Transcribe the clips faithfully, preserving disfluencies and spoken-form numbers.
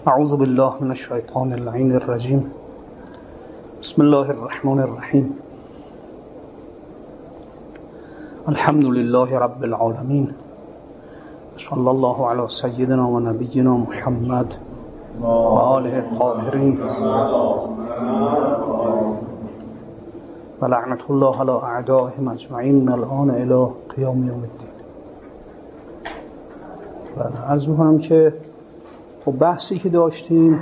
اعوذ بالله من الشیطان اللعین الرجیم. بسم الله الرحمن الرحیم. الحمد لله رب العالمین. صلی الله علی سیدنا و نبینا محمد و آله الطاهرین و لعنت الله علی اعدائهم اجمعین من الان الی قیام یوم الدین. و عرض می‌کنم که و بحثی که داشتیم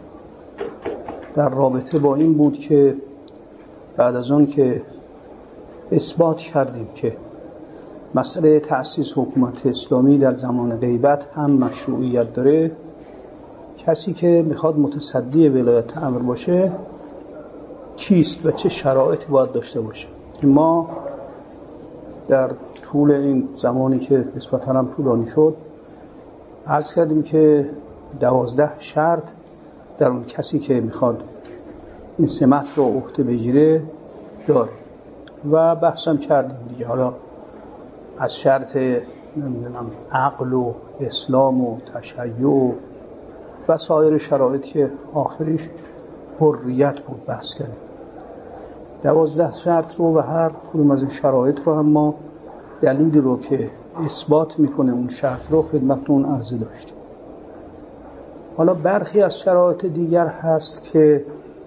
در رابطه با این بود که بعد از آن که اثبات کردیم که مسئله تأسیس حکومت اسلامی در زمان غیبت هم مشروعیت داره، کسی که میخواد متصدی ولایت امر باشه کیست و چه شرایطی باید داشته باشه. ما در طول این زمانی که نسبتاً هم طولانی شد عرض کردیم که دوازده شرط در اون کسی که میخواد این سمت رو عهده بگیره داره و بحثم کردیم دیگه. حالا از شرط نمیدونم عقل و اسلام و تشیع و سایر شرایط که آخرش حریت بود بحث کردیم. دوازده شرط رو و هر کدوم از این شرایط رو هم ما دلیلی رو که اثبات میکنه اون شرط رو خدمتتون عرضه داشتیم. حالا برخی از شرایط دیگر هست که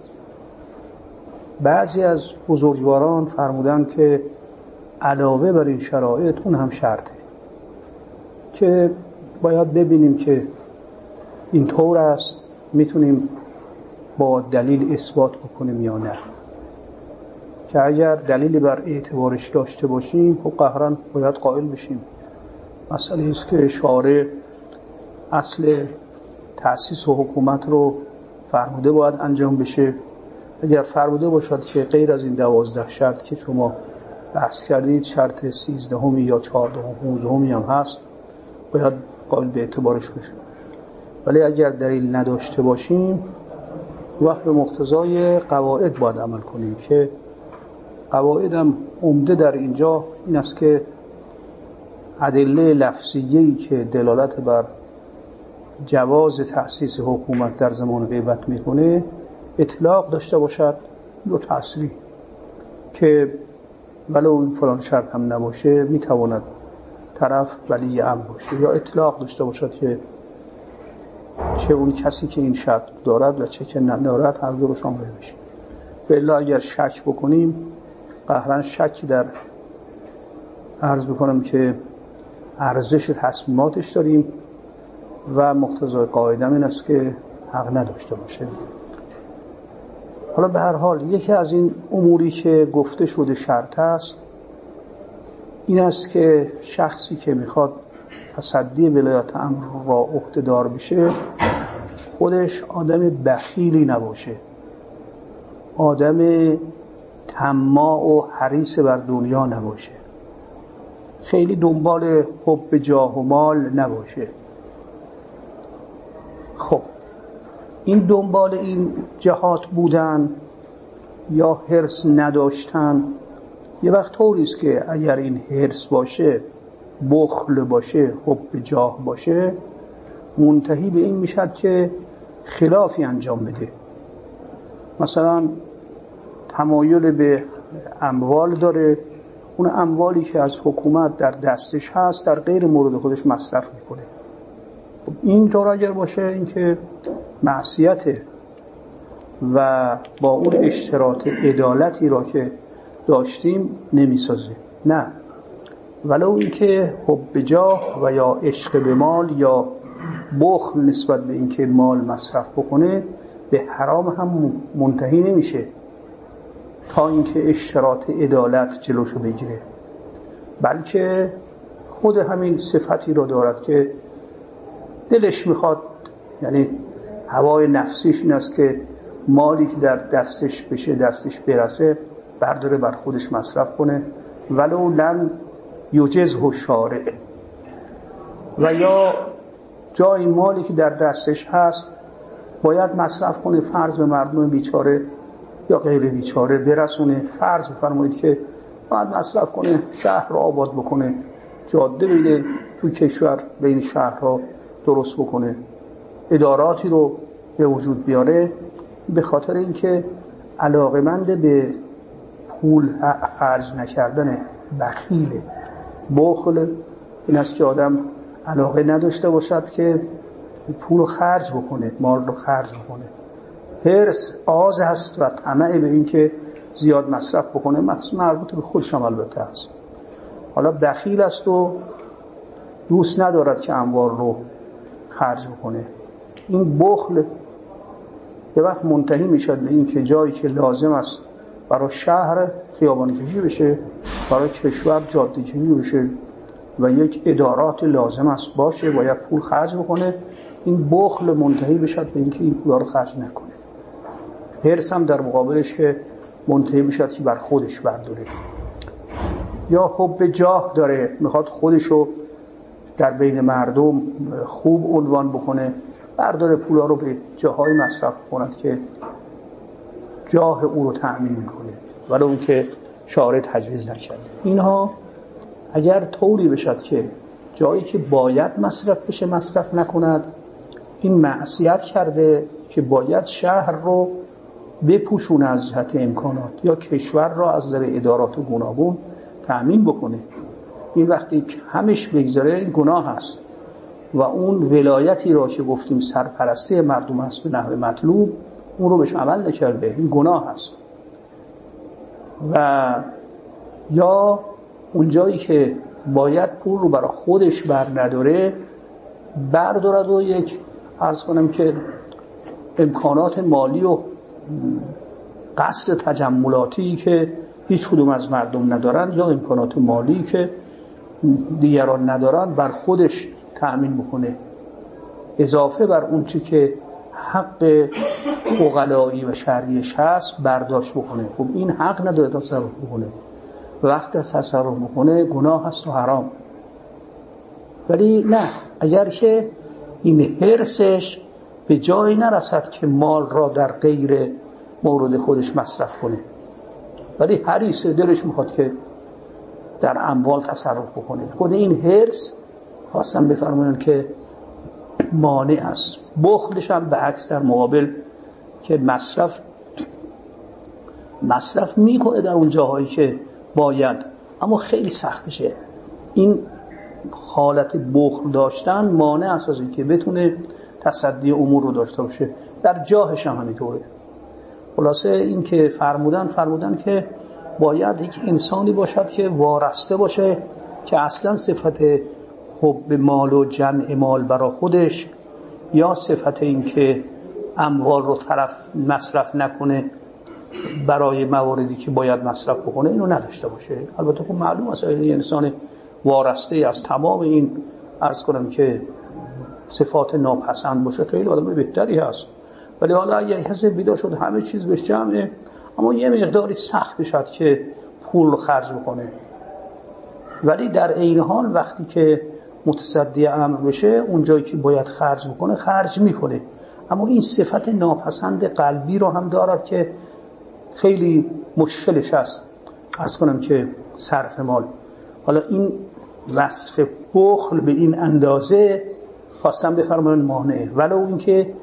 بعضی از بزرگواران فرمودن که علاوه بر این شرایط اون هم شرطه که باید ببینیم که این طور است، میتونیم با دلیل اثبات بکنیم یا نه. که اگر دلیلی بر اعتبارش داشته باشیم خب قهرن باید قائل بشیم. مسئله است که شارع اصل تأسیس و حکومت رو فرموده باید انجام بشه. اگر فرموده باشد که غیر از این دوازده شرط که شما بحث کردید شرط سیزدهمی یا چهاردهم پونزدهمی هم هست باید قابل به اعتبارش بشه. ولی اگر دلیل نداشته باشیم وقت به مقتضای قواعد باید عمل کنیم که قواعد هم عمده در اینجا این است که ادله لفظیه‌ای که دلالت بر جواز تأسیس حکومت در زمان غیبت میکنه اطلاق داشته باشد یا تصریح، که ولو فلان شرط هم نباشه میتواند طرف ولی امر باشه، یا اطلاق داشته باشد که چه اون کسی که این شرط دارد و چه که ندارد هر دو رو شامل بشه. بلا اگر شک بکنیم قهرن شکی در عرض بکنم که ارزش تصمیماتش داریم و مقتضای قاعده این است که حق نداشته باشه. حالا به هر حال یکی از این اموری که گفته شده شرط است این است که شخصی که میخواد تصدی ولایت امر را عهده‌دار بشه خودش آدم بخیلی نباشه، آدم طماع و حریص بر دنیا نباشه، خیلی دنبال حب جاه و مال نباشه. خب این دنبال این جهات بودن یا حرص نداشتن یه وقت طوری است که اگر این حرص باشه، بخل باشه، حب جاه باشه، منتهی به این میشد که خلافی انجام بده. مثلا تمایل به اموال داره، اون اموالی که از حکومت در دستش هست در غیر مورد خودش مصرف میکنه. خب این طور اگر باشه این که معصیته و با اون اشتراط عدالتی را که داشتیم نمیسازه. نه، ولو این که حب جاه و یا عشق به مال یا بخل نسبت به این که مال مصرف بکنه به حرام هم منتهی نمیشه تا اینکه اشتراط عدالت جلوشو بگیره، بلکه خود همین صفتی رو دارد که دلش میخواد، یعنی هوای نفسیش این است که مالی که در دستش بشه دستش برسه برداره بر خودش مصرف کنه ولو لم یجزه الشارع، و یا جای مالی که در دستش هست باید مصرف کنه، فرض به مردم بیچاره یا غیر بیچاره برسونه. فرض بفرمایید که باید مصرف کنه، شهر رو آباد بکنه، جاده بده تو کشور بین شهرها درست بکنه، اداراتی رو به وجود بیاره، به خاطر اینکه علاقمند به پول خرج نکردن، بخیله. بخل این است که آدم علاقه نداشته باشد که پول رو خرج بکنه، مال رو خرج بکنه. حرص آز هست و طمع به این که زیاد مصرف بکنه، مخصوصا مربوط به خودش هم البته هست. حالا بخیل است و دوست ندارد که اموال رو خرج بکنه. این بخل یه وقت منتهی میشد به این که جایی که لازم است برای شهر خیابانی کشی بشه، برای کشور جاده کشی بشه و یک ادارات لازم است باشه، باید پول خرج بکنه، این بخل منتهی بشد به این که این پول رو خرج نکنه. حرص هم در مقابلش که منتهی بشد که بر خودش برداره. یا حب جاه داره، میخواد خودشو در بین مردم خوب عنوان بکنه، برداره پولا رو به جاهای مصرف کند که جاه او رو تأمین میکنه، ولی اون که شارع تجویز نکرده. اینها اگر طوری بشد که جایی که باید مصرف بشه مصرف نکند، این معصیت کرده که باید شهر رو بپوشونه از جهت امکانات یا کشور را از نظر ادارات و گوناگون تأمین بکنه. این وقتی همش بگذاره این گناه است و اون ولایتی را که گفتیم سرپرستی مردم است به نحو مطلوب، اون رو بهش عمل نکرده، این گناه است. و یا اون جایی که باید پول رو برای خودش بر نداره، بردارد و یک عرض کنم که امکانات مالی و قصد تجملاتی که هیچ کدوم از مردم ندارن یا امکانات مالی که دیگران ندارن بر خودش تأمین بکنه، اضافه بر اون چی که حق عقلایی و شرعیش هست برداشت بکنه. خب این حق نداره تصرف بکنه، وقتی تصرف بکنه گناه هست و حرام. ولی نه، اگر که این حرصش به جایی نرسد که مال را در غیر مورد خودش مصرف کنه، ولی حریص دلش میخواد که در اموال تصرف بکنه، خود این حرص خواستم بفرمایند که مانع است. بخلش هم به عکس در مقابل که مصرف مصرف میکنه در اون جاهایی که باید، اما خیلی سختشه. این حالت بخل داشتن مانع است از این که بتونه تصدی امور رو داشته باشه. در جاهش هم همینطوره. خلاصه این که فرمودن فرمودن که باید یک انسانی باشد که وارسته باشه که اصلا صفت حب مال و جمع مال برای خودش یا صفت این که اموال رو طرف مصرف نکنه برای مواردی که باید مصرف بکنه اینو نداشته باشه. البته خب معلوم است این انسان وارسته از تمام این عرض کنم که صفات ناپسند باشه خیلی آدم بهتری هست، ولی حالا اگه کسی بیدار شد همه چیز بهش جمعه اما یه مقداری سخت بشد که پول رو خرج بکنه، ولی در این حال وقتی که متصدی امر بشه اون جایی که باید خرج بکنه خرج میکنه، اما این صفت ناپسند قلبی رو هم دارد که خیلی مشکلش هست عرض کنم که صرف مال. حالا این وصف بخل به این اندازه خواستم بفرمایند مانعه، ولو این که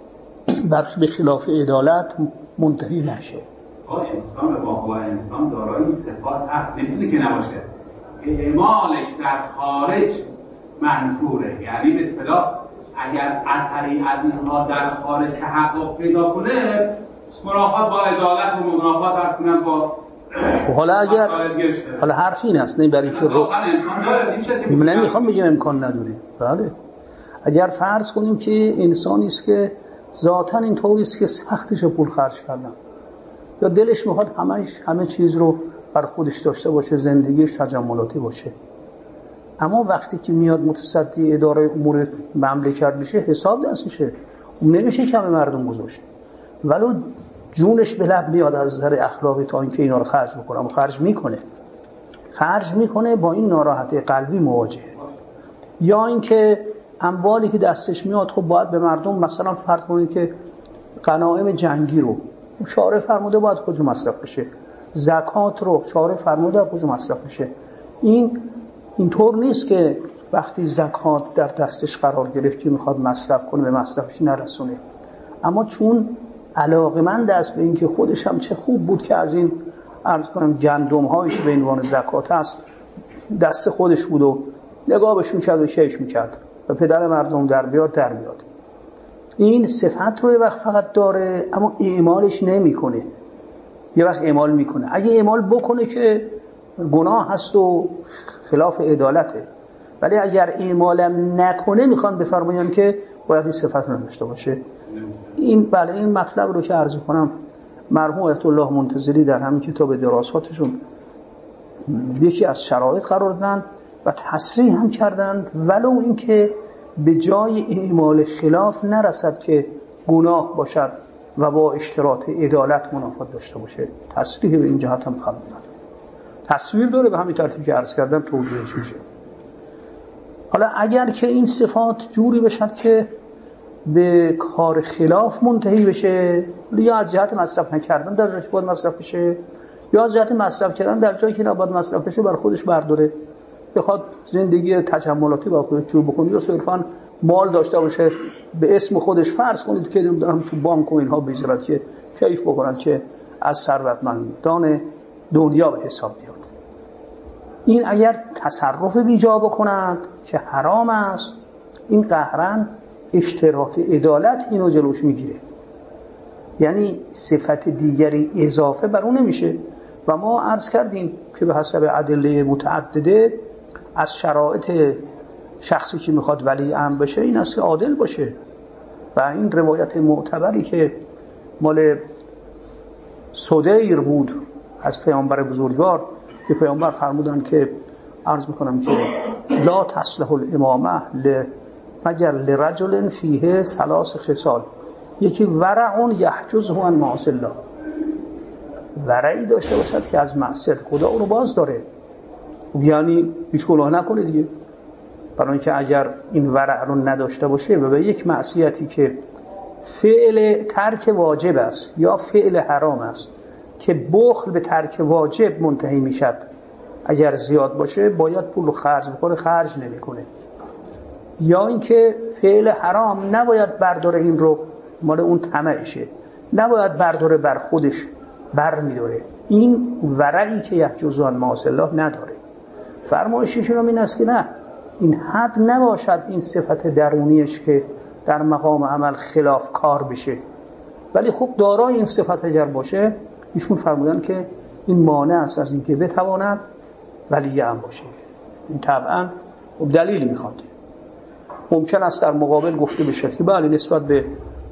به خلاف عدالت منتهی نشه. انسان به واقع انسان دارای صفات هست، نمیتونه که نباشه. اعمالش در خارج منفوره، یعنی به اصطلاح اگر اثری از اینها در خارج که حق پیدا کنه منافات با عدالت و منافات هست کنن با حالا اگر حالا حرف این است، نه برای که رو نمیخوام بگم امکان نداره. بله اگر فرض کنیم که انسانی است که ذاتاً اینطوری است که سختش پول خرج کردن یا دلش میخواد همه همه چیز رو بر خودش داشته باشه، زندگیش تجملاتی باشه، اما وقتی که میاد متصدی اداره امور مملکت بشه حساب دستشه، اون نمیشه کم مردم گذاشت، ولو جونش به لب میاد از نظر اخلاقی تا اینکه اینا رو خرج بکنه، اما خرج میکنه خرج میکنه با این ناراحتی قلبی مواجهه. یا اینکه اموالی که دستش میاد خب باید به مردم مثلا فرض کنید که غنایم جنگی رو شارع فرموده باید کجا مصرف بشه، زکات رو شارع فرموده باید کجا مصرف بشه. این اینطور نیست که وقتی زکات در دستش قرار گرفت که میخواد مصرف کنه به مصرفش نرسونه، اما چون علاقمند است به این که خودش هم چه خوب بود که از این عرض کنم گندم هایی که به عنوان زکات هست دست خودش بود و نگاهش میکرد و شیش میکرد و پدر مردم در بیاد در بیاد. این صفت رو یه وقت فقط داره اما اعمالش نمیکنه. یه وقت اعمال میکنه، اگه اعمال بکنه که گناه هست و خلاف عدالته، ولی اگر اعمالم نکنه میخوان بفرمایند که باید این صفت رو داشته باشه. این بله این مطلب رو که عرض کنم مرحوم آیت الله منتظری در همین کتاب دراساتشون یکی از شرایط قرار دادن و تصریح هم کردن ولو اینکه به جای اعمال خلاف نرسد که گناه باشد و با اشتراط عدالت منافات داشته باشه. تصریح به این جهت هم قبول داره، تصویر داره، به همین ترتیب که عرض کردم توجیهش میشه. حالا اگر که این صفات جوری بشد که به کار خلاف منتهی بشه، یا از جهت مصرف نکردن در جایی که باید مصرف بشه، یا از جهت مصرف کردن در جایی که نباید مصرف بشه بر خودش برداره، بخواد زندگی تجملاتی با خودش شروع بکنه، یا صرفاً مال داشته باشه به اسم خودش، فرض کنید که نمیدونم تو بانک و اینها بذارد که کیف بکنن که از ثروتمندان دنیا به حساب بیاد. این اگر تصرف بیجا بکنند که حرام است، این قهرن اشتراط عدالت اینو جلوش میگیره، یعنی صفت دیگری اضافه بر اون نمیشه. و ما عرض کردیم که به حسب ادله متعدده از شرایط شخصی که میخواد ولی امر بشه این است که عادل باشه. و این روایت معتبری که مال سدیر بود از پیامبر بزرگوار که پیامبر فرمودن که عرض میکنم که لا تصلح الامامه مگر لرجل فیه ثلاث خصال، یکی ورع یحجزه عن معاصی الله، ورعی داشته باشد که از معصیت خدا اونو باز داره، یعنی هیچ گناه نکنه دیگه. برای اینکه اگر این ورع رو نداشته باشه و به یک معصیتی که فعل ترک واجب است یا فعل حرام است که بخل به ترک واجب منتهی میشد، اگر زیاد باشه باید پول رو خرج بکنه، خرج نمیکنه. یا اینکه فعل حرام نباید برداره، این رو مال اون طمعشه، نباید برداره بر خودش، بر میداره. این ورعی که یحجز عن معاصی الله نداره. فرمایششون این است که نه، این حد نباشد این صفت درونیش که در مقام عمل خلاف کار بشه، ولی خب دارای این صفت اگر باشه، ایشون فرمودن که این مانع است از اینکه بتواند ولی هم باشه. این طبعا دلیل میخواد. ممکن است در مقابل گفته بشه که بله نسبت به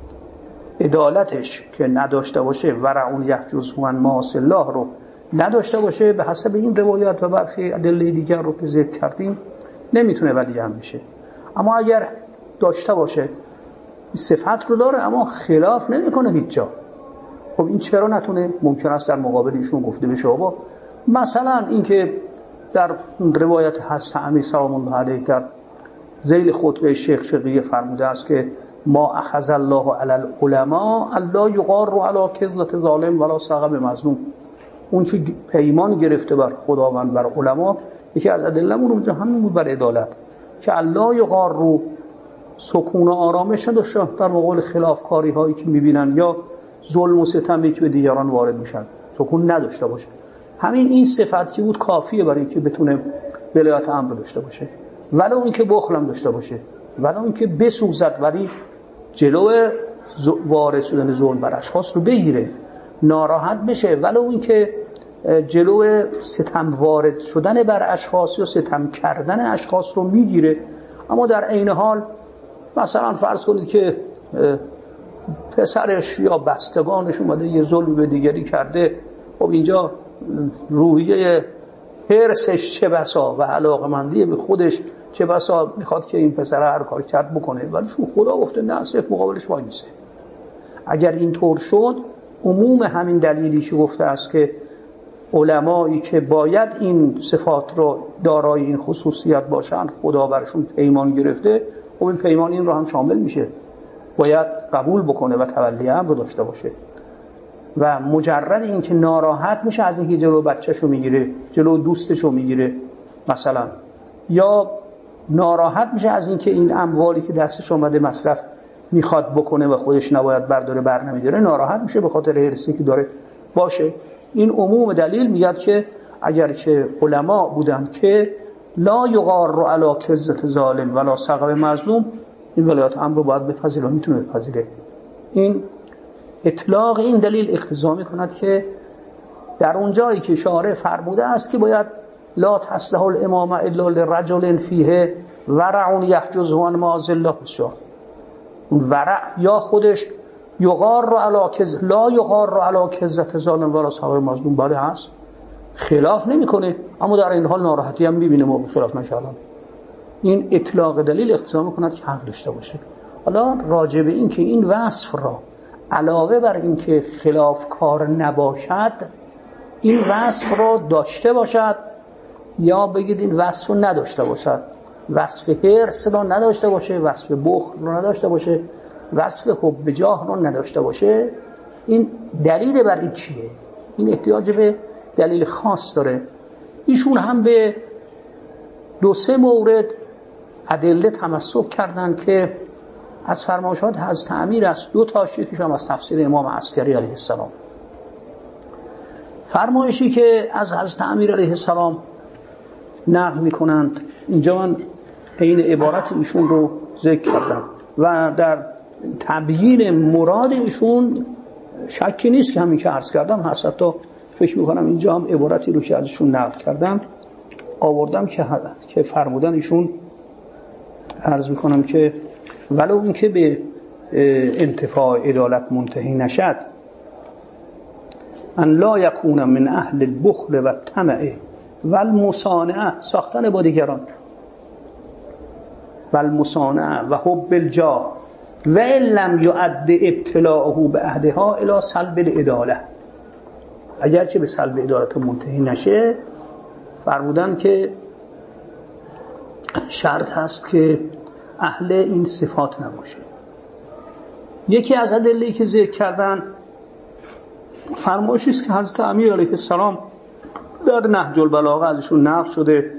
عدالتش که نداشته باشه، ورعون یحجز عن معاصی الله رو نداشته باشه، به حسب این روایت و برخی ادله دیگر رو که ذکر کردیم نمیتونه ولی هم بشه. اما اگر داشته باشه صفت رو داره اما خلاف نمیکنه هیچ جا، خب این چرا نتونه؟ ممکن است در مقابل ایشون گفته بشه آقا مثلا اینکه در روایت حضرت امیر سلام الله علیه در ذیل خطبه شیخ شقیه فرموده است که ما اخذ الله علی العلماء الله یغار علی کذلة ظالم ولا سقم مظلوم. اون چه پیمان گرفته بر خداوند بر علما، یکی از ادله‌مون اونجا همین بود بر عدالت، که الله یغار رو سکون و آرامش نداشته در مقابل خلافکاری هایی که میبینن یا ظلم و ستمی که به دیگران وارد میشن، سکون نداشته باشه. همین این صفت که بود کافیه برای اینکه بتونه ولایت امر داشته باشه، ولو اینکه بخل هم داشته باشه، ولو اینکه بسوزد ولی جلو وارد شدن ظلم بر اشخاص رو بگیره، ناراحت بشه، ولو اینکه جلو ستم وارد شدن بر اشخاص یا ستم کردن اشخاص رو میگیره، اما در عین حال مثلا فرض کنید که پسرش یا بستگانش اومده یه ظلم به دیگری کرده، خب اینجا روحیه حرصش چه بسا و علاقمندی به خودش چه بسا میخواد که این پسر هر کار کرد بکنه، ولی شو خدا گفته نه، صرف مقابلش وای میسه. اگر اینطور شد، عموم همین دلیلیش گفته است که علمایی که باید این صفات رو دارای این خصوصیت باشن خدا برشون پیمان گرفته، خب این پیمان این رو هم شامل میشه، باید قبول بکنه و تولی امر داشته باشه. و مجرد این که ناراحت میشه از اینکه جلو بچه‌شو میگیره، جلو دوستشو میگیره مثلا، یا ناراحت میشه از اینکه این اموالی که دستش اومده مصرف میخواد بکنه و خودش نباید برداره بر نمیداره، ناراحت میشه به خاطر حرصی که داره باشه. این عموم دلیل میاد که اگرچه علما بودن که لا یغار علی کذة ظالم ولا سقم مظلوم، این ولایت امر رو باید بپذیره، میتونه بپذیره. این اطلاق این دلیل اقتضا میکند که در اون جایی که شارع فرموده است که باید لا تصلح الامامه الا لرجل فیه ورع یحجزه عن معاذ الله بسیار، اون ورع یا خودش یغار علی کذ لا یغار علی کذة ظالم ولا سقم مظلوم بله هست، خلاف نمیکنه، اما در این حال ناراحتی هم میبینه ما خلاف نشالم. این اطلاق دلیل اقتضا میکند که حق داشته باشه. حالا راجع به این که این وصف را علاوه بر این که خلاف کار نباشد این وصف را داشته باشد یا بگید این وصف رو نداشته باشد، وصف حرص را نداشته باشه، وصف بخل را نداشته باشه، وصف حب جاه را نداشته باشه، این دلیل بر این چیه؟ این احتیاج به دلیل خاص داره. ایشون هم به دو سه مورد ادله تمسک کردن که از فرمایشات حضرت امیر است، دو تاش، یکیش هم از تفسیر امام عسکری علیه السلام. فرمایشی که از حضرت امیر علیه السلام نقل میکنند، اینجا من این عبارت ایشون رو ذکر کردم و در تبیین مراد ایشون شکی نیست که همین که عرض کردم هست. حتی فکر میکنم اینجا هم عبارتی رو که ازشون نقل کردم آوردم که که فرمودن ایشون، عرض میکنم که ولو این که به انتفاع عدالت منتهی نشد، ان لا یکون من اهل البخل و الطمع و المصانعه، ساختن با دیگران، و المصانعه و حب الجاه و ان لم یؤد ابتلاعه به عهدها الی سلب العداله، اگرچه به سلب عدالت منتهی نشه، فرمودن که شرط هست که اهل این صفات نباشه. یکی از ادله‌ای که ذکر کردن فرمایشی است که حضرت امیر علیه السلام در نهج البلاغه ازشون نقل شده،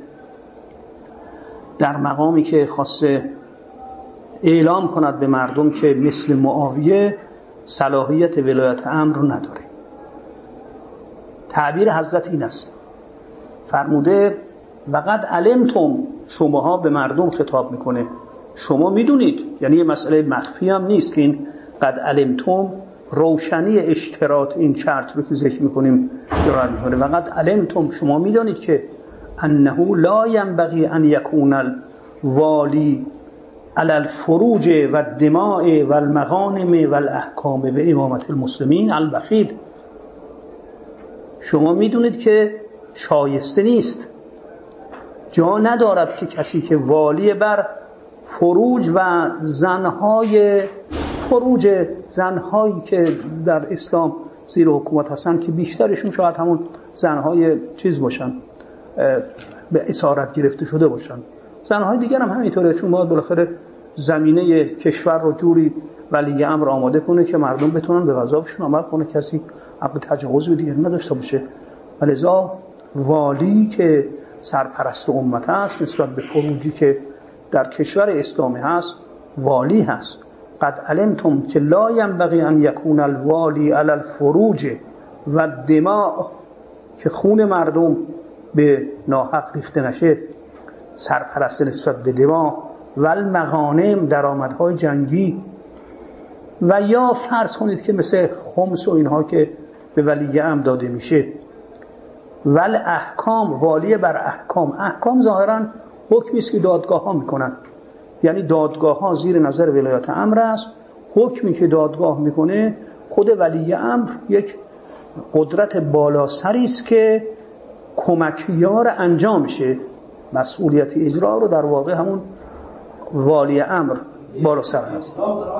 در مقامی که خواسته اعلام کند به مردم که مثل معاویه صلاحیت ولایت امر رو نداره. تعبیر حضرت این است، فرموده وقد علمتم، شماها به مردم خطاب میکنه، شما میدونید، یعنی یه مسئله مخفی هم نیست که این قد علمتم روشنی اشتراط این شرط رو که ذکر میکنیم دارد میکنه. وقد علمتم، شما میدونید که انه لا ينبغي ان يكون الوالی علی الفروج و الدماء و المغانم و الاحکام به امامت المسلمین البخیل، شما میدونید که شایسته نیست، جا ندارد که کسی که والی بر فروج و زنهای فروج زنهایی که در اسلام زیر حکومت هستن که بیشترشون شاید همون زنهای چیز باشن، به اسارت گرفته شده باشن، زنهای دیگر هم همینطوره، چون باید بالاخره زمینه کشور رو جوری ولی امر آماده کنه که مردم بتونن به وظایفشون عمل کنه، کسی حق تجاوز به دیگر نداشته باشه. ولذا والی که سرپرست امت هست نسبت به فروجی که در کشور اسلامی هست والی هست. قد علمتم که لا ينبغي ان يكون الوالی علی الفروج و الدماء، که خون مردم به ناحق ریخته نشه، سرپرست نسبت به دماء و المغانم، درآمدهای جنگی، و یا فرض کنید که مثل خمس و اینها که به ولی امر داده میشه، ول احکام، والی بر احکام. احکام ظاهرا حکمی است که دادگاه ها میکنن، یعنی دادگاه ها زیر نظر ولایت امر است، حکمی که دادگاه میکنه خود ولی امر یک قدرت بالاسری است که کمکیار انجام شه، مسئولیت اجرا رو در واقع همون والی امر بالا سر هست.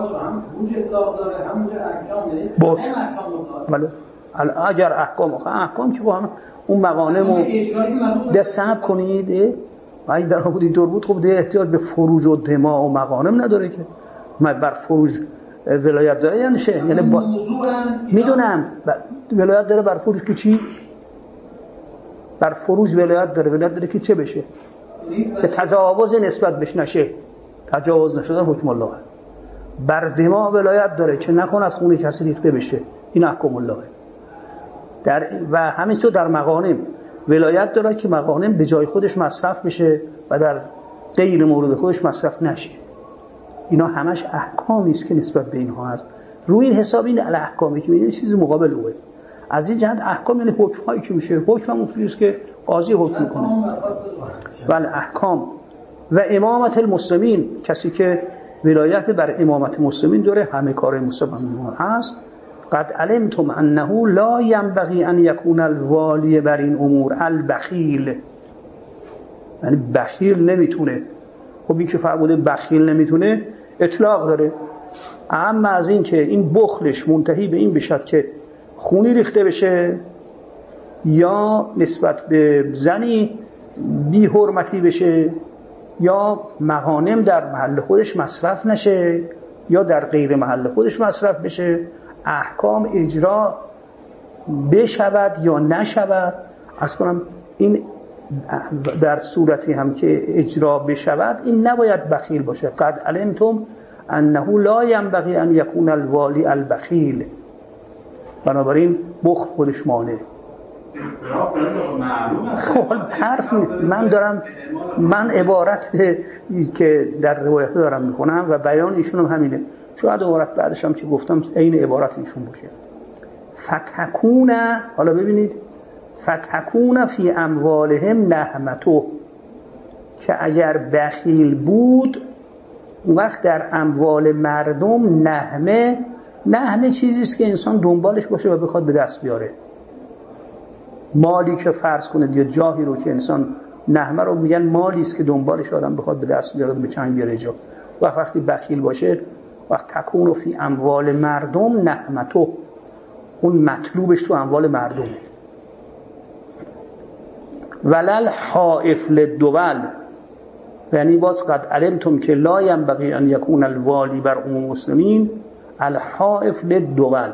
باش ولی اگر احکام احکام که با هم اون مقانم رو دست صحب کنید و این در حدود دور بود، خب ده احتیاج به فروج و دماء و مقانم نداره که ما بر فروج ولایت داره، یعنی شه، یعنی با... میدونم ولایت داره بر فروج که چی؟ بر فروج ولایت داره، ولایت داره که چه بشه؟ که تجاوز نسبت بهش نشه. تجاوز نشدن حکم الله. بر دماء ولایت داره که نکند خون کسی ریخته بشه. این احکام الله. در و همینطور در مغانم ولایت داره که مغانم به جای خودش مصرف بشه و در غیر مورد خودش مصرف نشه. اینا همش احکامی است که نسبت به اینها هست. روی این حساب این الاحکامی که میگه چیز مقابل اوه. از این جهت احکام یعنی حکم هایی که میشه. حکم هم اصولی است که قاضی حکم میکنه. بله احکام و امامت المسلمین، کسی که ولایت بر امامت مسلمین داره، همه کار مسلمانان هست. قد علمتم انه لا ينبغي ان يكون الوالی بر این امور البخیل، یعنی بخیل نمیتونه. خب این که فرموده بخیل نمیتونه اطلاق داره، اما از این که این بخلش منتهی به این بشد که خونی ریخته بشه یا نسبت به زنی بی حرمتی بشه یا مغانم در محل خودش مصرف نشه یا در غیر محل خودش مصرف بشه، احکام اجرا بشود یا نشود. از کنم این در صورتی هم که اجرا بشود این نباید بخیل باشه. قد علمتم انه لا ينبغي ان يكون الوالی البخیل، بنابراین بخل خودش مانع. خب حرف من دارم، من عبارت که در روایت دارم میکنم و بیان ایشون هم همینه. شاید عبارت بعدش هم که گفتم عین عبارت ایشون باشه. فتکون، حالا ببینید، فتکون فی اموالهم نهمتو، که اگر بخیل بود اون وقت در اموال مردم نهمه. نهمه چیزی است که انسان دنبالش باشه و بخواد به دست بیاره. مالی که فرض کنید یا جاهی رو که انسان، نهمه رو میگن مالی است که دنبالش آدم بخواد به دست بیاره به چنگ بیاره جا. و وقتی بخیل باشه، وقت تکون فی اموال مردم نهمتو، اون مطلوبش تو اموال مردم. ولل حائف للدول، یعنی باز قد علمتم که لا ينبغي ان يكون الوالی بر عموم المسلمین الحائف للدول.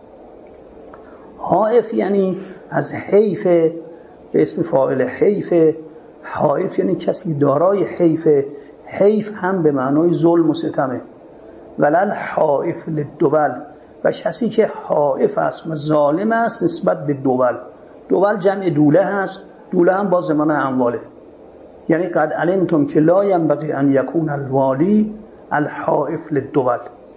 حائف یعنی از حیف، به اسم فاعل حیف. حائف یعنی کسی دارای حیف. حیف هم به معنای ظلم و ستمه. ولل حائف للدول، و کسی که حائف است و ظالم است نسبت به دول. دول جمع دوله هست، دوله هم باز زمان امواله. یعنی قد علمتم که لا ينبغي ان يكون الوالی الحائف للدول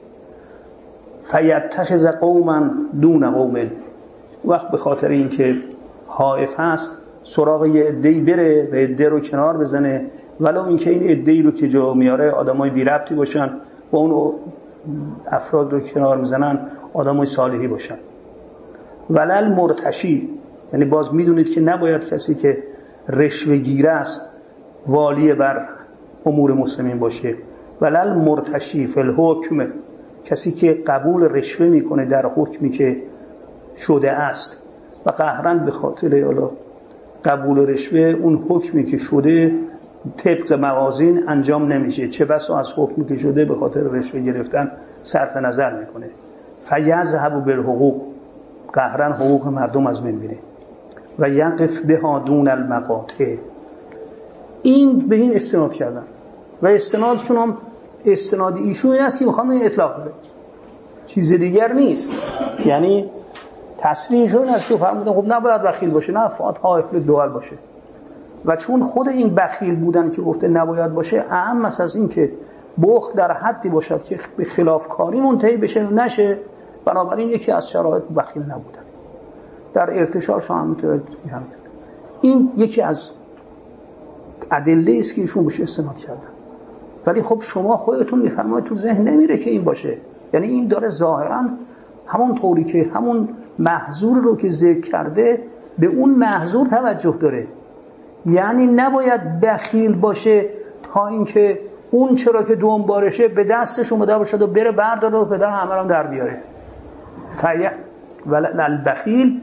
فیتخذ قوما دون قوم. وقت به خاطر این که حائف هست سراغ یه عده‌ای بره و عده رو کنار بزنه، ولو این که این عده‌ای رو که جا میاره آدمای بی ربطی باشن و اون افراد رو کنار میزنن آدمای صالحی باشن. ولل مرتشی، یعنی باز میدونید که نباید کسی که رشوه گیره است والی بر امور مسلمین باشه. ولل مرتشی فی الحکم، کسی که قبول رشوه میکنه در حکمی که شده است و قهرن به خاطر قبول رشوه اون حکمی که شده طبق موازین انجام نمیشه، چه بسا از حکمی که شده به خاطر رشوه گرفتن صرف نظر میکنه. فیذهب بالحقوق، قهرن حقوق مردم از بین میره. و یقف بها دون المقاطع، این به این استناد کردن و استنادشون هم استناد ایشون این است که میخوام این اطلاق بده، چیز دیگر نیست. یعنی تصریحشون است که فرمودن خب نباید بخیل باشه، نه فقط حائف للدول باشه. و چون خود این بخیل بودن که گفته نباید باشه اهم است از این که بخل در حدی باشد که به خلافکاری منتهی بشه نشه، بنابراین یکی از شرایط بخیل نبودن. در ارتشاش هم میتونه این یکی از ادله است که ایشون بهش استناد کردن. ولی خب شما خودتون میفرمایید تو ذهن نمیره که این باشه. یعنی این داره ظاهرا همون طوری که همون محظور رو که ذکر کرده به اون محظور توجه داره. یعنی نباید بخیل باشه تا اینکه اون چرا که دنبالشه به دستش اومده باشه و بره برداره و پدر همه رو در بیاره. فی البخیل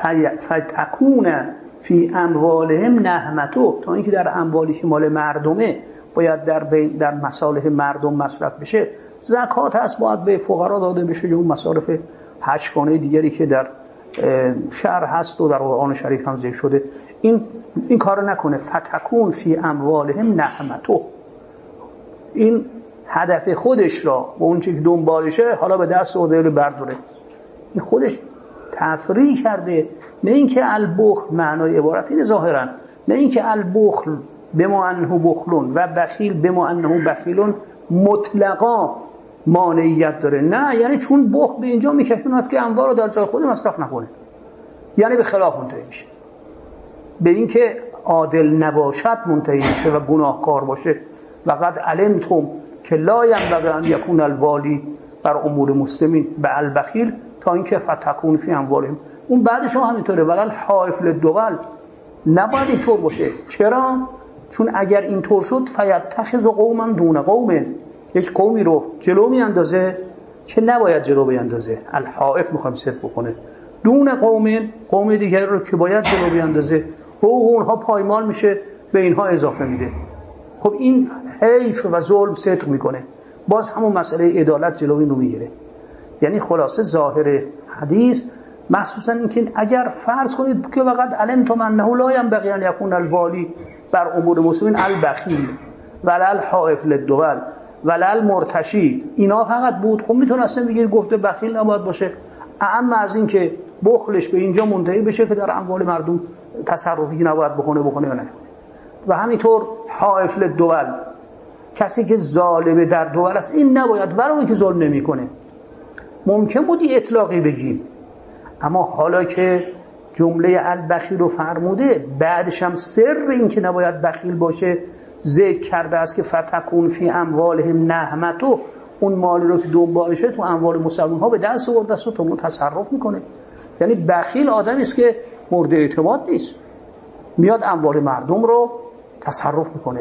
فتکون فی اموالهم نهمتو، تا اینکه در اموالی که مال مردمه باید در در مصالح مردم مصرف بشه. زکات هست باید به فقرا داده بشه، یا اون مصارف هشتگانه دیگری که در شعر هست و در قرآن شریف هم ذکر شده. این این کارو نکنه. فتکون فی اموالهم نهمتو، این هدف خودش را با اون چیزی که دنبالشه حالا به دست عدل برداره. این خودش تفریح کرده. نه اینکه البخل معنای عبارت اینه ظاهرا، نه اینکه البخل بما انه بخلون و بخیل بما انه بخیلون مطلقا مانعیت داره. نه، یعنی چون بخل به اینجا میکشوند که اموال رو در جای خود مصرف نکنه، یعنی به خلاف منتهی میشه، به اینکه عادل نباشد منتهی میشه و گناهکار باشه. و قد علمتم که لا ینبغی ان یکون الوالی بر امور مسلمین به البخیل تا اینکه فتکون فی اموالهم. اون بعدش هم همینطوره، ولل حائف للدول، نباید اینطور باشه. چرا؟ چون اگر اینطور شد فیتخذ قوما دون قوم، یک قومی رو جلو میاندازه که نباید جلو بیاندازه. الحائف میخوام صرف بکنه، دون قوم، قوم دیگر رو که باید جلو بیاندازه، حقوق اونها پایمال میشه به اینها اضافه میده. خب این حیف و ظلم صدق میکنه، باز همون مسئله عدالت جلو این رو میگیره. یعنی خلاصه ظاهر حدیث مخصوصا اینکه اگر فرض کنید که وقت علمتم انه لا ينبغي ان يكون الوالی بر امور مسلمین البخیل ولا الحائف للدول ولا المرتشی، اینا فقط بود، خب میتونسته بگیر گفته بخیل نباید باشه. اما از این که بخلش به اینجا منتهی بشه که در اموال مردم تصرفی نباید بکنه بکنه یا نه. و همینطور حائف للدول، کسی که ظالم در دول است این نباید، برای اینکه ظلم نمیکنه. ممکن بود اطلاقی بگیم، اما حالا که جمله البخیل رو فرموده، بعدش هم سر این که نباید بخیل باشه ذکر کرده است که فتکون فی اموالهم نهمتو، اون مالی رو که دنبالشه تو اموال مسلمان ها به دست آورده است و تو تصرف میکنه. یعنی بخیل آدمی است که مورد اعتماد نیست، میاد اموال مردم رو تصرف میکنه.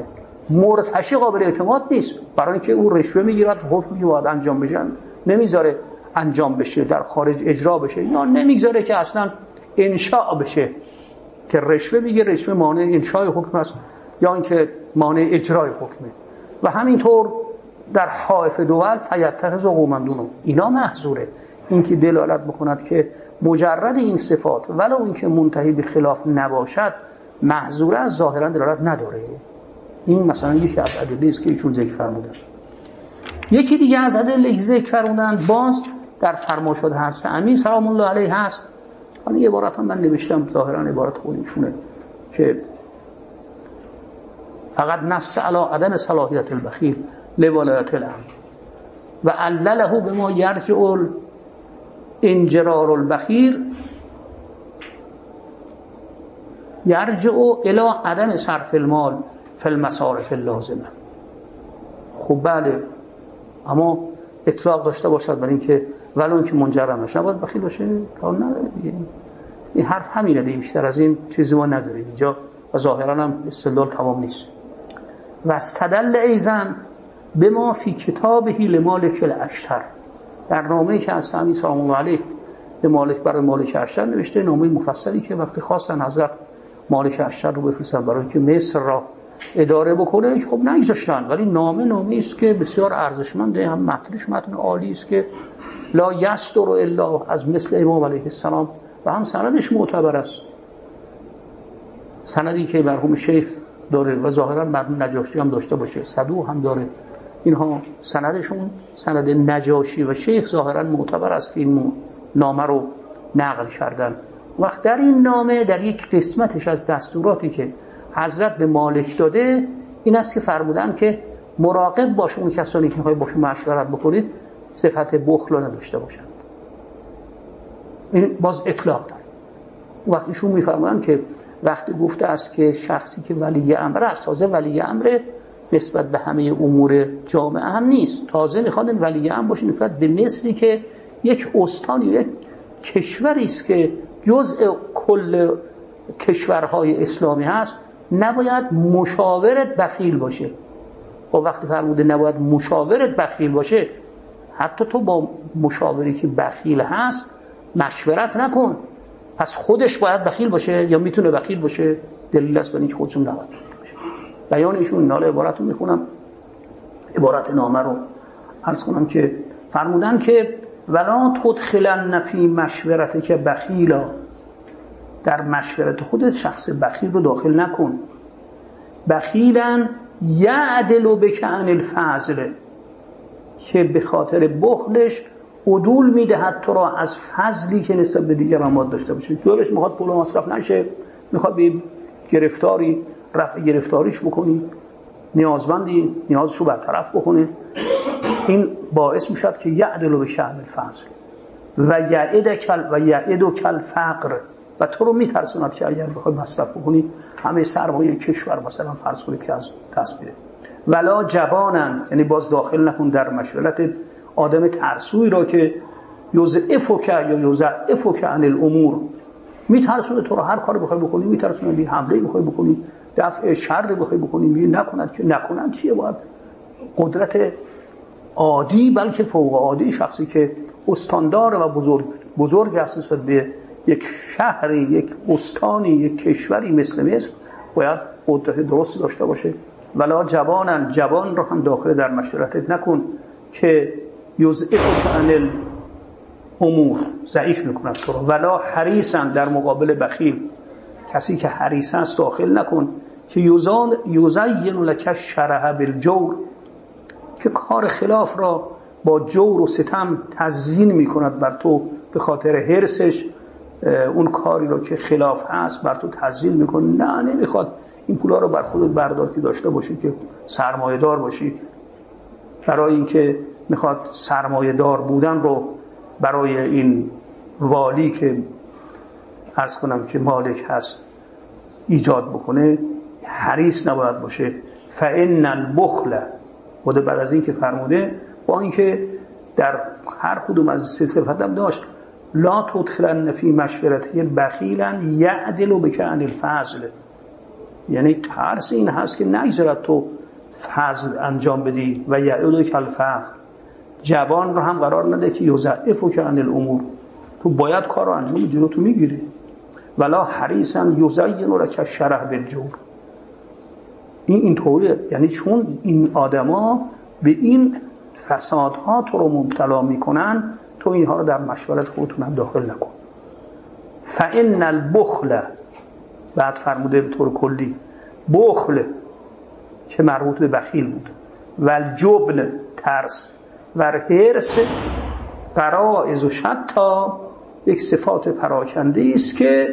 مرتشی قابل اعتماد نیست، برای اینکه اون رشوه میگیرد، حکمی که باید انجام بشه نمیذاره انجام بشه، در خارج اجرا بشه، یا نمیگذاره که اصلا انشاء بشه، که رشوه میگه رشوه مانع انشاء حکم است یا اینکه مانع اجرای حکمه. و همینطور در حائف دول فیتخذ قوما دونهم، اینا محظوره. این که دلالت بکند که مجرد این صفات ولو اینکه منتهی به خلاف نباشد محظوره، از ظاهرا دلالت نداره. این مثلا یکی از ادله است که ایشون ذکر فرمودن. یکی دیگه از ادله ذکر فرمودن باز در فرمایشات هست امیر سلام الله علیه هست. حالا یه عبارت هم من نوشتم، ظاهرا عبارت خودشونه، که فقط نص علی عدم صلاحیت البخیل لولایت الامر و علله بما یرجع انجرار البخیل یرجع الی عدم صرف المال فی المصارف اللازمه. خب بله، اما اطلاق داشته باشد برای اینکه ولو اینکه منجرم نشه نباید بخیل باشه، کار نداره دیگه. این حرف همینه دیگه، بیشتر از این چیزی ما نداریم اینجا و ظاهرا هم استدلال تمام نیست. و استدل ایزن به ما فی کتابه لمالک الاشتر، در نامه‌ای که از امیر سلام الله علیه به مالک برای مالک اشتر نوشته، نامه مفصلی که وقتی خواستن حضرت مالک اشتر رو بفرستن برای اینکه مصر را اداره بکنه، خب نگذاشتن. ولی نامه نامه است که بسیار ارزشمنده، هم متنش متن عالی است که لا یصدر الا از مثل امام علیه السلام و هم سندش معتبر است، سندی که مرحوم شیخ داره و ظاهرا مرحوم نجاشی هم داشته باشه، صدوق هم داره. اینها سندشون سند نجاشی و شیخ ظاهرا معتبر است که این نامه رو نقل کردن. وقت در این نامه در یک قسمتش از دستوراتی که حضرت به مالک داده این است که فرمودن که مراقب باش اون کسانی که میخوای باشون مشورت بکنید صفت بخل رو نداشته باشند. این باز اطلاق داره. وقتی ایشون میفرمودن که وقتی گفته است که شخصی که ولی امر است، تازه ولی امر نسبت به همه امور جامعه هم نیست، تازه میخواد این ولی امر باشه نسبت به مصری که یک استان یا یک کشوری است که جزء کل کشورهای اسلامی هست، نباید مشاورت بخیل باشه. و وقتی فرموده نباید مشاورت بخیل باشه، حتی تو با مشاوری که بخیل هست مشورت نکن، پس خودش باید بخیل باشه یا میتونه بخیل باشه؟ دلیل است بر اینکه خودشون نباید بخیل باشه. بیان ایشون ناله عبارت رو میخونم، عبارت نامه رو عرض کنم که فرمودن که ولا تدخلن فی مشورتک بخیلا، در مشورت خودت شخص بخیل رو داخل نکن. بخیلن یعدل بک عن الفضل، که به خاطر بخلش عدول میدهد تو را از فضلی که نسبت به دیگران باید داشته باشی. دورش میخواد پول مصرف نشه، میخواد به گرفتاری رفع گرفتاریش بکنی، نیازمندی نیازشو برطرف بکنه. این باعث میشد که یعدل بک عن الفضل و یعدک و یعدک الفقر، و تو رو میترسوند که اگر بخوای مصرف بکنی همه سرمایه کشور مثلا فرض کنید که از دست میره. ولا جبانن، یعنی باز داخل نکن در مشورت آدم ترسوی را که یضعفک یا یضعفک عن الامور، میترسونه تو رو هر کاری بخوای بکنی، میترسونه بی حمله بخوای بکنی، دفع شر بخوای بکنی، می نکنند که نکنند چیه؟ باید قدرت عادی بلکه فوق عادی، شخصی که استاندار و بزرگ بزرگ است نسبت به یک شهری، یک استانی، یک کشوری مثل مصر، باید قدرت درستی داشته باشه. ولا جوانن، جوان رو هم داخل در مشورتت نکن که یضعفک عن الامور، ضعیف میکنه تو رو. ولا حریصن، در مقابل بخیل، کسی که حریص است داخل نکن که یزان یزین لک الشرح بالجور، که کار خلاف را با جور و ستم تزیین میکند بر تو، به خاطر حرصش اون کاری رو که خلاف هست بر تو تزیین میکنه. نه، نمیخواد این پولا رو بر خودت بردار که داشته باشی، که سرمایه دار باشی، برای اینکه میخواد سرمایه دار بودن رو برای این والی که عرض کنم که مالک هست ایجاد بکنه. حریص نباید باشه. فإن البخل، خود بعد از این که فرموده، با اینکه در هر کدوم از سه صفت هم داشت، لا تدخلن فی مشورته بخیلا یعدل بک عن الفضل، یعنی ترس این هست که نگذارد تو فضل انجام بدی، و یعدلک الفقر، جوان رو هم قرار نده که یضعفک عن الامور، تو باید کار رو انجام بدی، جلو تو میگیری. ولا حریصا یزین لک الشرح بالجور، این اینطوریه، یعنی چون این آدما به این فسادها تو رو مبتلا میکنن، تو اینها رو در مشورت خودتون هم داخل نکن. فإن البخل، بعد فرموده به طور کلی بخل که مربوط به بخیل بود، و الجبن ترس، و حرص غرائز و شتا، یک صفات پراکنده است که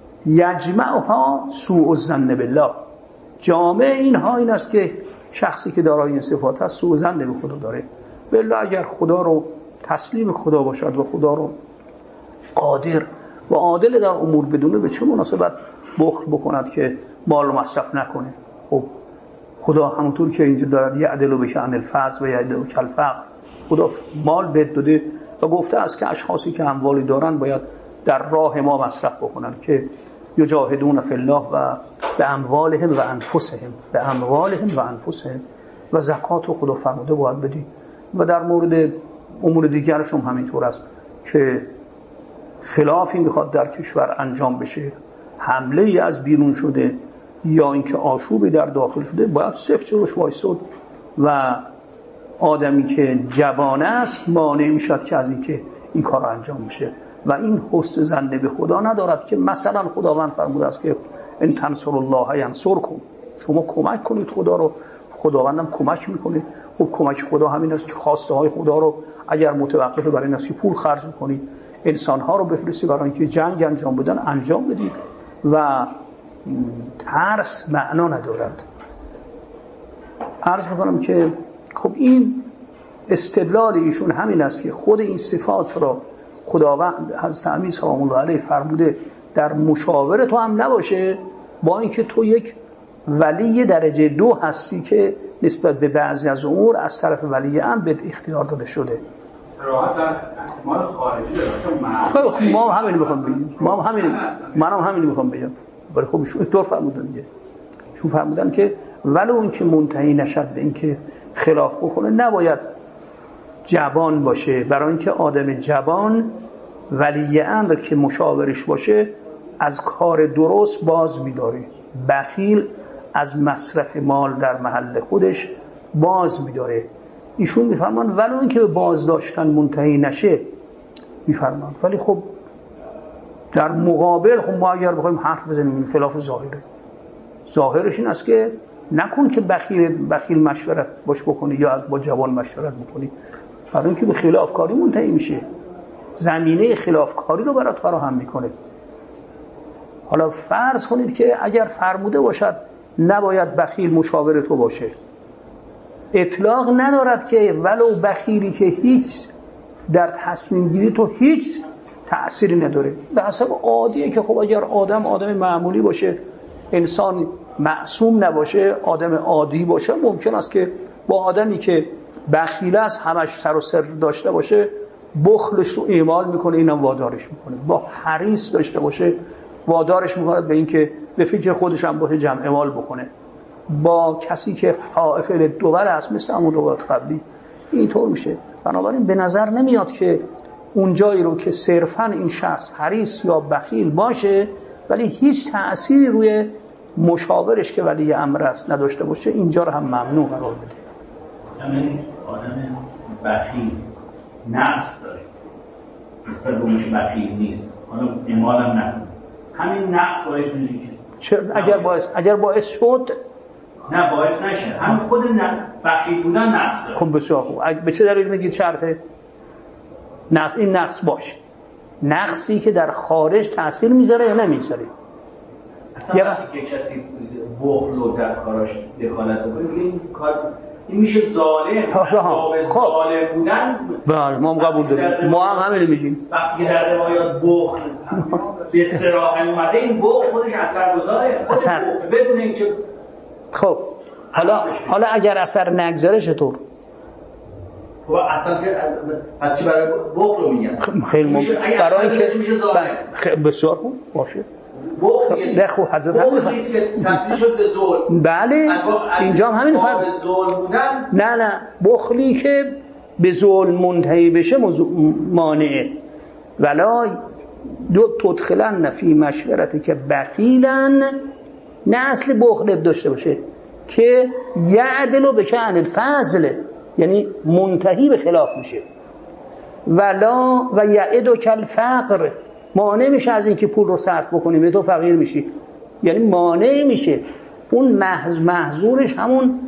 یجمعها سوء الظن بالله، جامع اینها این است که شخصی که دارای این صفات هست سوء ظن به خدا داره. بالله اگر خدا رو تسلیم خدا باشد و خدا رو قادر و عادل در امور بدونه، به چه مناسبت بخل بکند که مال مصرف نکنه؟ خب خدا همونطور که اینجا دارد یعدل بک عن الفضل و یعدلک الفقر، خدا مال بد داده و گفته است که اشخاصی که اموالی دارن باید در راه ما مصرف بکنن، که یجاهدون فی الله و به اموالهم و انفسهم، به اموالهم و انفسهم، و زکات رو خدا فرموده باید بدی. و در مورد امور دیگرش هم همینطور است که خلافی میخواد در کشور انجام بشه، حمله ای از بیرون شده یا اینکه آشوبی در داخل شده، باید صفر جلوش وایساد و آدمی که جوان است مانع میشد که از اینکه این کار انجام بشه. و این حسن ظن به خدا ندارد که مثلا خداوند فرموده است که ان تنصر الله ینصرکم، شما کمک کنید خدا رو، خداوندم کمک میکنه. خب کمک خدا همین است که خواسته های خدا رو اگر متوقف برای این است که پول خرج کنید، انسان ها رو بفرستید برای اینکه جنگ انجام بدن، انجام بدید. و ترس معنا ندارد. عرض میکنم که خب این استدلال ایشون همین است که خود این صفات را خداوند حضرت امیر سلام الله علیه فرموده در مشاوره تو هم نباشه، با اینکه تو یک ولی درجه دو هستی که نسبت به بعضی از امور از طرف ولی امر به اختیار داده شده. صراحت در احتمال خارجی داره. خب ما هم همین میخوام بگیم، ما هم همین منم همین میخوام بگم. ولی خب ایشون اینطور فرمودن دیگه. ایشون فرمودن که ولو اون که منتهی نشد به اینکه خلاف بکنه، نباید جوان باشه، برای اینکه آدم جوان ولی امر که مشاورش باشه از کار درست باز می‌داره، بخیل از مصرف مال در محل خودش باز می‌داره. ایشون میفرمان ولو اینکه به بازداشتن منتهی نشه میفرمان، ولی خب در مقابل خب ما اگر بخوایم حرف بزنیم این خلاف ظاهره، ظاهرش این است که نکن که بخیل بخیل مشورت باش بکنی یا با جوان مشورت بکنی، برای اینکه به خلافکاری منتهی میشه، زمینه خلافکاری رو برات فراهم میکنه. حالا فرض کنید که اگر فرموده باشد نباید بخیل مشاور تو باشه، اطلاق ندارد که ولو بخیلی که هیچ در تصمیم گیری تو هیچ تأثیری نداره، به حسب عادیه که خب اگر آدم آدم معمولی باشه، انسان معصوم نباشه، آدم عادی باشه، ممکن است که با آدمی که بخیل است همش سر و سر داشته باشه بخلش رو اعمال میکنه، اینم وادارش میکنه، با حریص داشته باشه وادارش میکنه به این که به فکر خودش هم باشه جمع اعمال بکنه. با کسی که حائفل دوبر است مثل همون روایت قبلی اینطور میشه. بنابراین به نظر نمیاد که اون جایی رو که صرفاً این شخص حریص یا بخیل باشه ولی هیچ تأثیری روی مشاورش که ولی امر است نداشته باشه، اینجا رو هم ممنوع قرار بده. همین آدم بخیل نقص داره نسبت به اون که بخیل نیست، حالا اعمال هم نکنه، همین نقص باعث میشه که اگر باعث اگر باعث شد نه باعث نشه، همین خود بخیل بودن نقص داره. خب بسیار خوب، به چه دلیل میگید شرطه؟ نقص این نقص باشه، نقصی که در خارج تأثیر میذاره یا نمیذاره. اصلا وقتی که کسی بخل و در کاراش دخالت بکنه این کار این میشه ظالم، باب ظالم بودن. بله ما هم قبول داریم، ما هم همین میگیم. وقتی در روایات بخل به صراحت اومده این بخل خودش اثرگذاره، اثر بدون اینکه خب حالا حالا اگر اثر نگذاره چطور؟ خب اصلا که از چی برای بخل رو میگن؟ خیلی ممکن برای اینکه بسیار خوب باشه بخل خب حضرت بخلی که تبدیل شد به ظلم. بله اینجا هم همین فرق. نه نه بخلی که به ظلم منتهی بشه مانعه. ولا دو تدخلن فی مشورتی که بخیلن، نه اصل بخل داشته باشه که یعدلو بکن الفضل، یعنی منتهی به خلاف میشه. ولا و یعدو کل فقر، مانع میشه از اینکه پول رو صرف بکنیم به تو فقیر میشی، یعنی مانع میشه. اون محض محظورش همون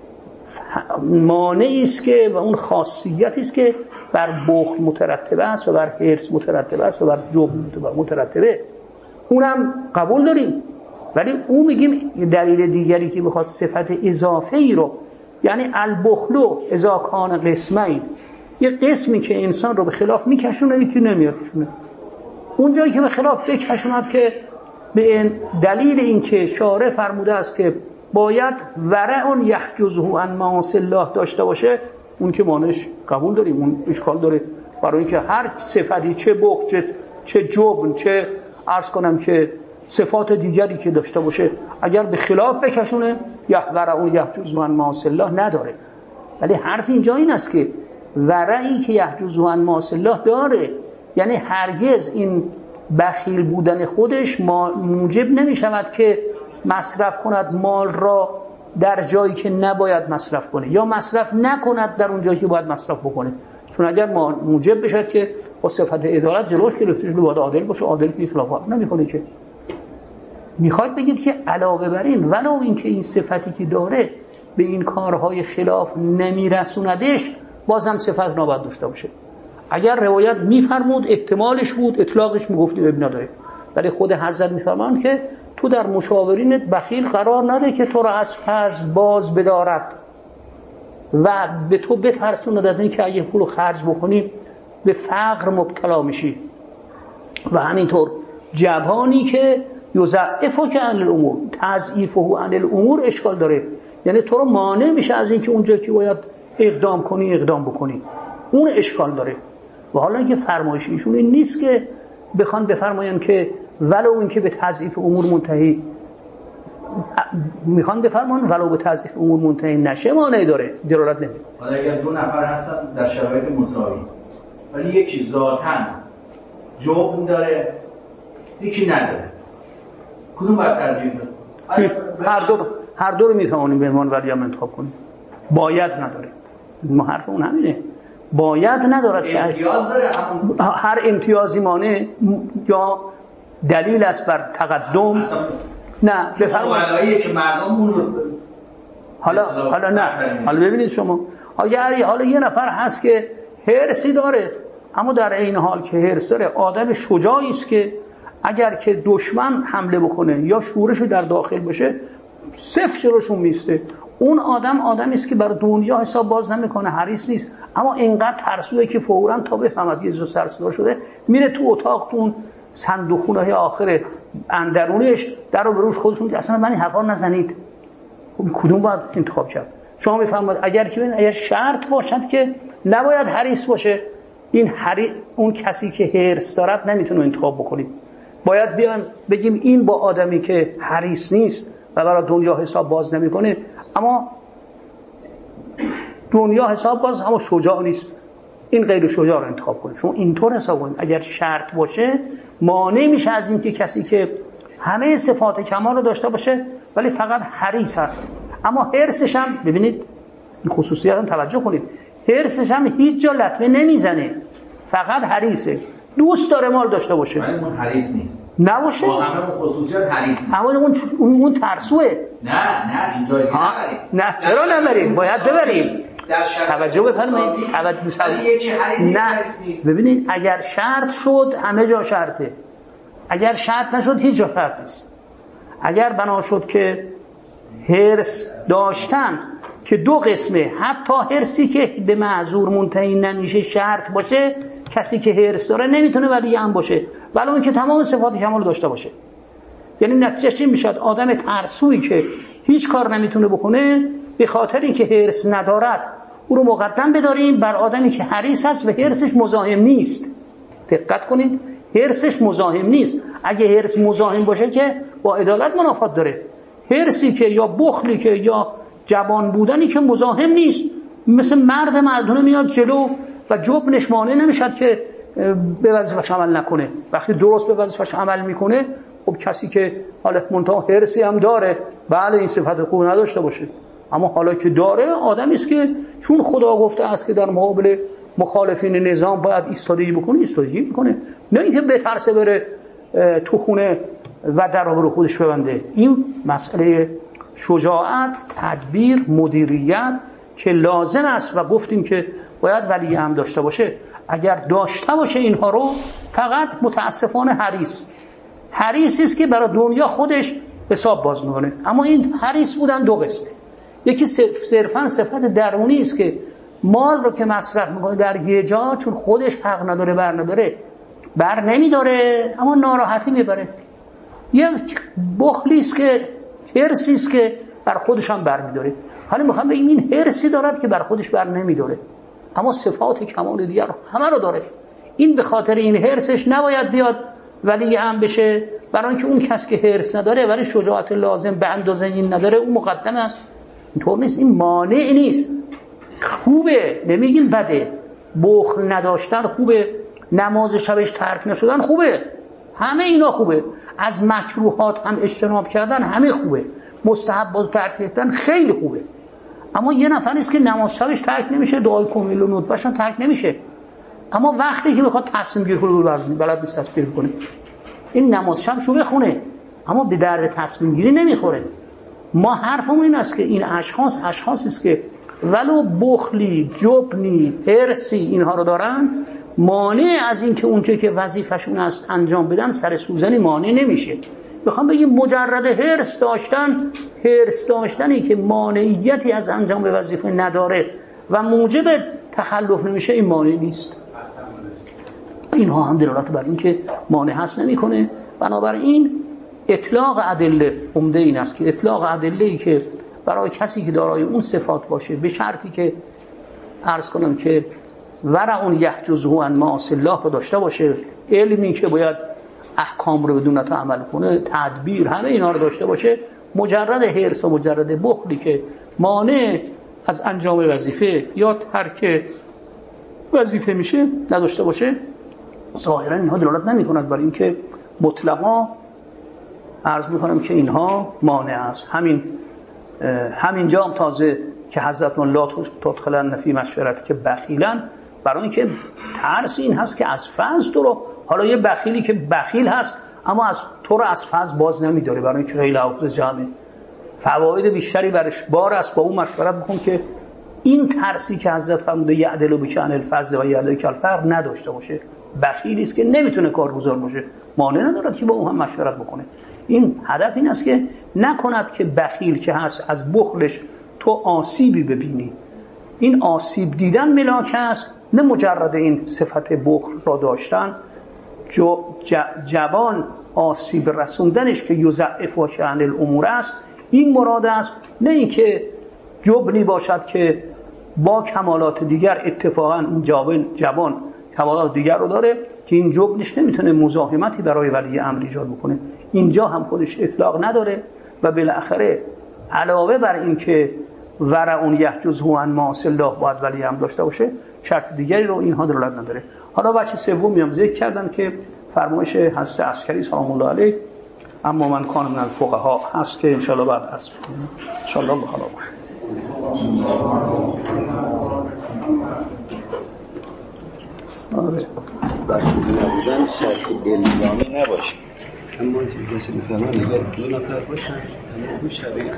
مانعی است که و اون خاصیتی است که بر بخل مترتبه است و بر حرص مترتبه است و بر جبن مترتبه، اونم قبول داریم. ولی اون میگیم دلیل دیگری که بخواد صفت اضافه ای رو، یعنی البخلو اذا کان قسمین، یه قسمی که انسان رو به خلاف میکشونه یکی نمیکشونه، اون جایی که به خلاف بکشوند که به دلیل اینکه شارع فرموده است که باید ورع یحجزه عن معاصی الله داشته باشه، اون که مانعش قبول داریم، اون اشکال داره. برای اینکه هر صفتی چه بخل چه, چه جبن چه عرض کنم که صفات دیگری که داشته باشه اگر به خلاف بکشونه ورع یحجزه عن معاصی الله نداره. ولی حرف اینجا این است که ورعی که یحجزه عن معاصی الله داره، یعنی هرگز این بخیل بودن خودش موجب نمی شود که مصرف کند مال را در جایی که نباید مصرف کنه یا مصرف نکند در اون جایی که باید مصرف بکنه. چون اگر موجب بشد که با صفت عدالت جلوش گرفته شده باید عادل باشه، عادل که خلافات نمیکنه. که میخواد بگید که علاوه بر این ولو اینکه این صفتی که داره به این کارهای خلاف نمیرسوندش، بازم صفت نباید داشته باشه. اگر روایت میفرمود احتمالش بود اطلاقش میگفتیم ابن نداره، ولی خود حضرت میفرمان که تو در مشاورینت بخیل قرار نده که تو را از فضل باز بدارد و به تو بترسوند از این که اگه پول خرج بکنی به فقر مبتلا میشی، و همینطور جوانی که یضعفک عن الامور، تضعیفه عن الامور اشکال داره، یعنی تو رو مانع میشه از این که اونجا که باید اقدام کنی اقدام بکنی، اون اشکال داره. و حالا اینکه فرمایش ایشون این نیست که بخوان بفرمایند که ولو اینکه به تضعیف امور منتهی میخوان بفرمان ولو به تضعیف امور منتهی نشه مانع داره، دلالت نمیده. حالا اگر دو نفر هستن در شرایط مساوی ولی یکی ذاتاً جبن داره یکی نداره، کدوم باید ترجیح بده؟ هر دو هر دو رو میتوانیم به عنوان ولی هم انتخاب کنیم. باید نداره. حرف اون همینه، باید ندارد شهر امتیاز داره، هر امتیازی مانع یا دلیل است بر تقدم. نه بفرمایید که مردم اون رو حالا حالا نه حالا ببینید شما اگر حالا یه نفر هست که حرصی داره اما در این حال که حرص داره آدم شجاعی است که اگر که دشمن حمله بکنه یا شورش در داخل بشه صفر جلوشون میسته، اون آدم آدمی است که برای دنیا حساب باز نمیکنه، حریص نیست، اما اینقدر ترسوه که فوراً تا بفهمد یه چیز سر صدا شده میره تو اتاق، تو اون صندوقخونه‌های آخر اندرونیش در رو بروش خودشون که اصلا من این حرفا نزنید. کدوم باید انتخاب کرد؟ شما میفهمید اگر که ببین اگر شرط باشد که نباید حریص باشه، این حری... اون کسی که حرص دارد نمیتونه انتخاب بکنید. باید بیایم بگیم این با آدمی که حریص نیست و برای دنیا حساب باز نمیکنه اما دنیا حساب باز اما شجاع نیست، این غیر شجاع رو انتخاب کنید. شما اینطور حساب کنید اگر شرط باشه مانع میشه از این که کسی که همه صفات کمال رو داشته باشه ولی فقط حریص هست، اما حرصش هم ببینید این خصوصیات هم توجه کنید، حرصش هم هیچ جا لطمه نمیزنه، فقط حریصه، دوست داره مال داشته باشه ولی اون حریص نیست نباشه، با همه اون خصوصیات حریص نیست، اما اون اون, اون ترسوه. نه نه اینجا نبریم، نه چرا نبریم، باید ببریم. توجه بفرمایید، نه ببینید اگر شرط شد همه جا شرطه، اگر شرط نشد هیچ جا شرط نیست. اگر بنا شد که حرص داشتن که دو قسمه، حتی حرصی که به معذور منتهی نمیشه شرط باشه، کسی که حرص داره نمیتونه ولی هم باشه ولی اون که تمام صفات کمال داشته باشه. یعنی نتیجه چی میشد؟ آدم ترسویی که هیچ کار نمیتونه بکنه به خاطر اینکه حرص ندارد او رو مقدم بداریم بر آدمی که حریص هست و حرصش مزاحم نیست. دقت کنید، حرصش مزاحم نیست. اگه حرص مزاحم باشه که با عدالت منافات داره. حرصی که یا بخلی که یا جوان بودنی که مزاحم نیست، مثل مرد مردونه میاد جلو و جبنش مانع نمیشد که به وظیفه‌اش عمل نکنه. وقتی درست به وظیفه‌اش عمل میکنه خب کسی که حالا منتها حرصی هم داره بله این صفت خوب نداشته باشه، اما حالا که داره آدمی است که چون خدا گفته است که در مقابل مخالفین نظام باید ایستادگی بکنه ایستادگی میکنه، نه اینکه بترسه بره تو خونه و در رو خودش ببنده. این مسئله شجاعت، تدبیر، مدیریت که لازم است و گفتیم که باید ولی هم داشته باشه. اگر داشته باشه اینها رو فقط متاسفانه حریص حریصی است که برای دنیا خودش حساب باز میکنه. اما این حریص بودن دو قسمه، یکی صرفا صفت درونی است که مال رو که مصرف میکنه در یه جا چون خودش حق نداره بر نداره بر نمیداره اما ناراحتی میبره، یک بخلی است که حرصی است که بر خودش هم بر میداره. حالا میخوام بگم این حرصی دارد که بر خودش بر نمیداره اما صفات کمال دیگر همه رو داره. این به خاطر این حرصش نباید بیاد ولی هم بشه، برای اینکه اون کس که حرص نداره ولی شجاعت لازم به اندازه این نداره اون مقدم است. اینطور نیست، این مانع نیست، خوبه، نمیگیم بده. بخل نداشتن خوبه، نماز شبش ترک نشدن خوبه، همه اینا خوبه. از مکروهات هم اجتناب کردن همه خوبه، مستحبات ترک کردن خیلی خوبه. اما یه نفر است که نماز شبش ترک نمیشه، دعای کمیل و ندبش هم ترک نمیشه، اما وقتی که بخواد تصمیم گیری کنه بلد نیست تصمیم کنه، این نماز شبشو بخونه اما به درد تصمیم گیری نمیخوره. ما حرفمون این است که این اشخاص اشخاصی است که ولو بخلی، جبنی، حرصی اینها رو دارن، مانع از این که اونچه که وظیفه‌شون است انجام بدن سر سوزنی مانع نمیشه. میخوام بگم مجرد حرص داشتن، حرص داشتنی که مانعیتی از انجام وظیفه نداره و موجب تخلف نمیشه این مانع نیست. اینها هم دلالت بر این که مانع هست نمیکنه. بنابراین اطلاق ادله عمده این است که اطلاق ادله‌ای که برای کسی که دارای اون صفات باشه به شرطی که عرض کنم که ورع یحجزه عن معاصی الله رو داشته باشه، علمی که باید احکام رو بدون تا عمل کنه، تدبیر، همه اینا رو داشته باشه، مجرد حرص و مجرد بخلی که مانع از انجام وظیفه یا ترک وظیفه میشه نداشته باشه، ظاهرا اینها دلالت نمی‌کند بر اینکه مطلقاً عرض می‌کنم که اینها مانع است. همین همینجا هم تازه که حضرت لا تدخلن فی مشورت که بخیلن، برای اینکه ترس این هست که از فضل تو رو، حالا یه بخیلی که بخیل هست اما از تو رو از فضل باز نمیداره، برای اینکه خیلی حافظ جمعه، فواید بیشتری برش بار است، با اون مشورت بکن که این ترسی که حضرت فرموده یعدلو بک عن الفضل و یعدلک الفقر نداشته باشه. بخیلی است که نمیتونه کارگزار باشه، مانع نداره که با اون هم مشورت بکنه. این هدف این است که نکند که بخیل که هست از بخلش تو آسیبی ببینی. این آسیب دیدن ملاک است، نه مجرد این صفت بخل را داشتن. جو جوان آسیب رسوندنش که یضعف و شأن الامور است، این مراد است، نه اینکه جبنی باشد که با کمالات دیگر اتفاقا این جوان جوان کمالات دیگر رو داره که این جبنش نمیتونه مزاحمتی برای ولی امر ایجاد بکنه. اینجا هم خودش اطلاق نداره و بالاخره علاوه بر این که ورع یحجزه عن معاصی الله باید ولی امر داشته باشه، شرط دیگری رو اینها دلالت نداره. حالا بچه سومی هم ذکر کردن که فرمایش حضرت عسکری سلام الله علیه اما من کان من الفقها هست که انشاءالله بعد هست انشاءالله بخدا باشه. آره بخیلی نبودن شرط الزامی نباشه، اما چیزی که میفهمن اگر دو نفر باشن